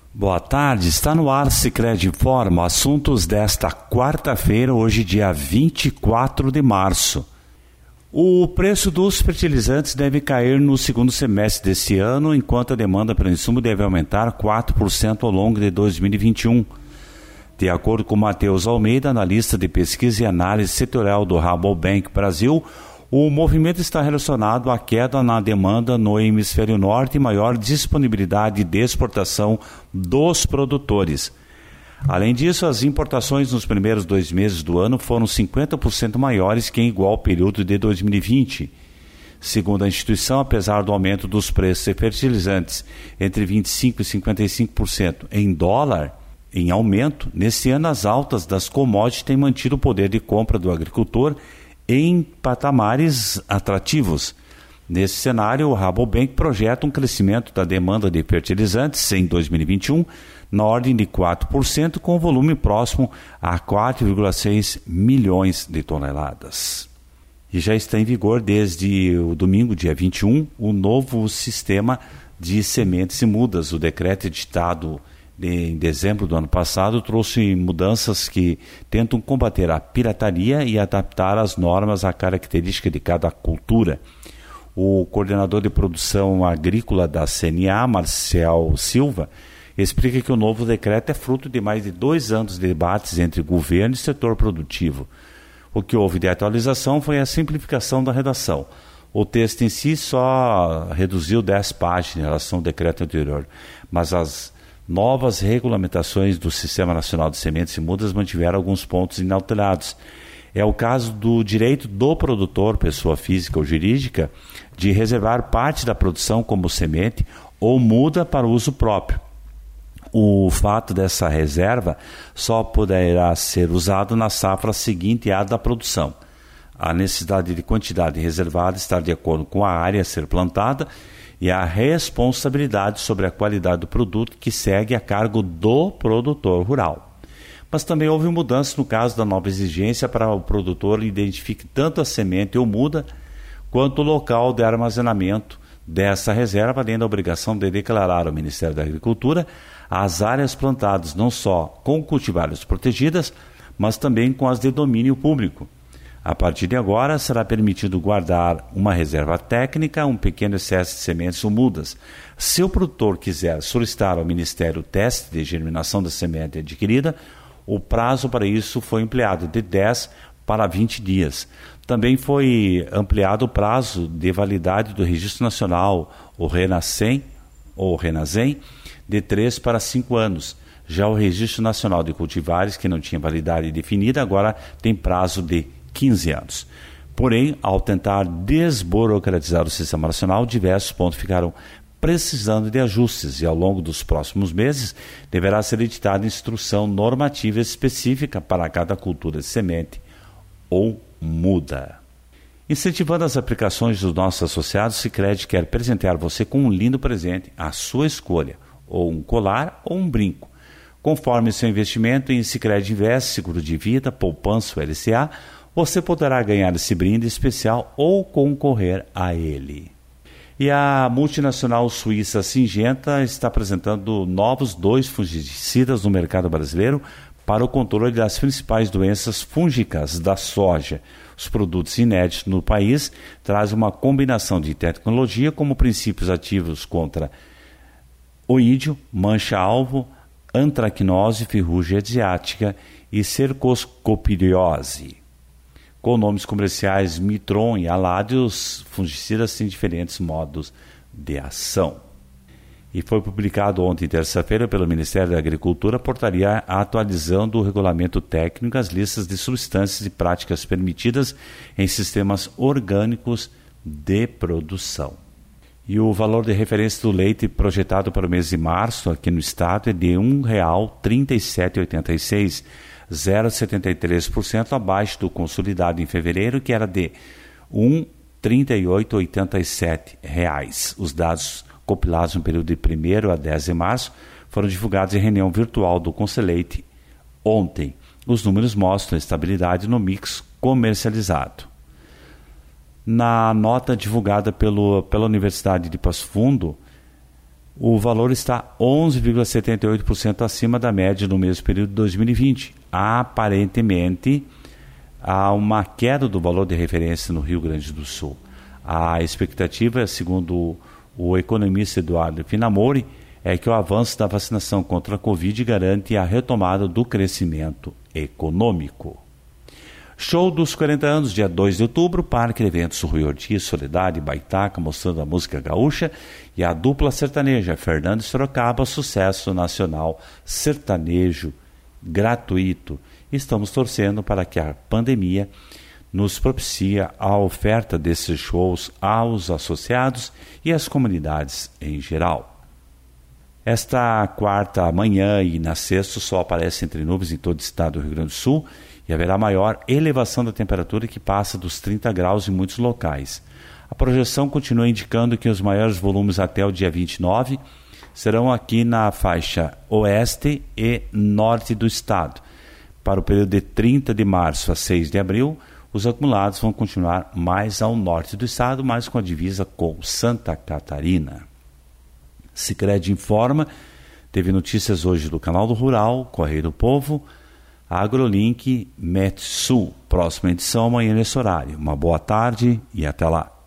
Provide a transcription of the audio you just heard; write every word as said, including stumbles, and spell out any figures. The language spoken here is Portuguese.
Boa tarde, está no ar Sicredi Informa, assuntos desta quarta-feira, hoje dia vinte e quatro de março. O preço dos fertilizantes deve cair no segundo semestre deste ano, enquanto a demanda pelo insumo deve aumentar quatro por cento ao longo de dois mil e vinte e um. De acordo com Matheus Almeida, analista de pesquisa e análise setorial do Rabobank Brasil, o movimento está relacionado à queda na demanda no hemisfério norte e maior disponibilidade de exportação dos produtores. Além disso, as importações nos primeiros dois meses do ano foram cinquenta por cento maiores que em igual período de dois mil e vinte. Segundo a instituição, apesar do aumento dos preços de fertilizantes entre vinte e cinco por cento e cinquenta e cinco por cento em dólar, em aumento, nesse ano as altas das commodities têm mantido o poder de compra do agricultor em patamares atrativos. Nesse cenário, o Rabobank projeta um crescimento da demanda de fertilizantes em dois mil e vinte e um na ordem de quatro por cento, com volume próximo a quatro vírgula seis milhões de toneladas. E já está em vigor desde o domingo, dia vinte e um, o novo sistema de sementes e mudas. O decreto editado em dezembro do ano passado trouxe mudanças que tentam combater a pirataria e adaptar as normas à característica de cada cultura. O coordenador de produção agrícola da C N A, Marcel Silva, explica que o novo decreto é fruto de mais de dois anos de debates entre governo e setor produtivo. O que houve de atualização foi a simplificação da redação. O texto em si só reduziu dez páginas em relação ao decreto anterior, mas as novas regulamentações do Sistema Nacional de Sementes e Mudas mantiveram alguns pontos inalterados. É o caso do direito do produtor, pessoa física ou jurídica, de reservar parte da produção como semente ou muda para uso próprio. O fato dessa reserva só poderá ser usado na safra seguinte à da produção. A necessidade de quantidade reservada está de acordo com a área a ser plantada e a responsabilidade sobre a qualidade do produto que segue a cargo do produtor rural. Mas também houve mudança no caso da nova exigência para o produtor identifique tanto a semente ou muda quanto o local de armazenamento dessa reserva, além da obrigação de declarar ao Ministério da Agricultura as áreas plantadas não só com cultivares protegidas, mas também com as de domínio público. A partir de agora, será permitido guardar uma reserva técnica, um pequeno excesso de sementes ou mudas. Se o produtor quiser solicitar ao Ministério o teste de germinação da semente adquirida, o prazo para isso foi ampliado de dez para vinte dias. Também foi ampliado o prazo de validade do Registro Nacional, o Renascem, ou Renasem, de três para cinco anos. Já o Registro Nacional de Cultivares, que não tinha validade definida, agora tem prazo de quinze anos. Porém, ao tentar desburocratizar o Sistema Nacional, diversos pontos ficaram precisando de ajustes e ao longo dos próximos meses deverá ser editada instrução normativa específica para cada cultura de semente ou muda. Incentivando as aplicações dos nossos associados, o Sicredi quer presentear você com um lindo presente, à sua escolha, ou um colar ou um brinco. Conforme seu investimento em Sicredi Invest, seguro de vida, poupança ou L C A, você poderá ganhar esse brinde especial ou concorrer a ele. E a multinacional suíça Syngenta está apresentando novos dois fungicidas no mercado brasileiro para o controle das principais doenças fúngicas da soja. Os produtos inéditos no país trazem uma combinação de tecnologia como princípios ativos contra oídio, mancha-alvo, antracnose, ferrugem asiática e cercosporiose. Com nomes comerciais Mitron e Alade, os fungicidas têm diferentes modos de ação. E foi publicado ontem, terça-feira, pelo Ministério da Agricultura, a portaria atualizando o regulamento técnico as listas de substâncias e práticas permitidas em sistemas orgânicos de produção. E o valor de referência do leite projetado para o mês de março aqui no estado é de um real trinta e sete reais e oitenta e seis centavos, zero vírgula setenta e três por cento abaixo do consolidado em fevereiro, que era de um real trinta e oito reais e oitenta e sete centavos. Os dados compilados no período de primeiro a dez de março foram divulgados em reunião virtual do Conselheite ontem. Os números mostram estabilidade no mix comercializado. Na nota divulgada pelo, pela Universidade de Passo Fundo, o valor está onze vírgula setenta e oito por cento acima da média do mesmo período de dois mil e vinte. Aparentemente, há uma queda do valor de referência no Rio Grande do Sul. A expectativa, segundo o economista Eduardo Finamori, é que o avanço da vacinação contra a Covid garante a retomada do crescimento econômico. Show dos quarenta anos, dia dois de outubro, Parque de Eventos Rui Ortiz, Soledade e Baitaca, mostrando a música gaúcha, e a dupla sertaneja Fernando Sorocaba, sucesso nacional sertanejo gratuito. Estamos torcendo para que a pandemia nos propicie a oferta desses shows aos associados e às comunidades em geral. Esta quarta manhã e na sexta o sol aparece entre nuvens em todo o estado do Rio Grande do Sul e haverá maior elevação da temperatura que passa dos trinta graus em muitos locais. A projeção continua indicando que os maiores volumes até o dia vinte e nove serão aqui na faixa oeste e norte do estado. Para o período de trinta de março a seis de abril, os acumulados vão continuar mais ao norte do estado, mais com a divisa com Santa Catarina. Sicredi informa, teve notícias hoje do Canal do Rural, Correio do Povo, AgroLink, Metsul. Próxima edição amanhã nesse horário. Uma boa tarde e até lá.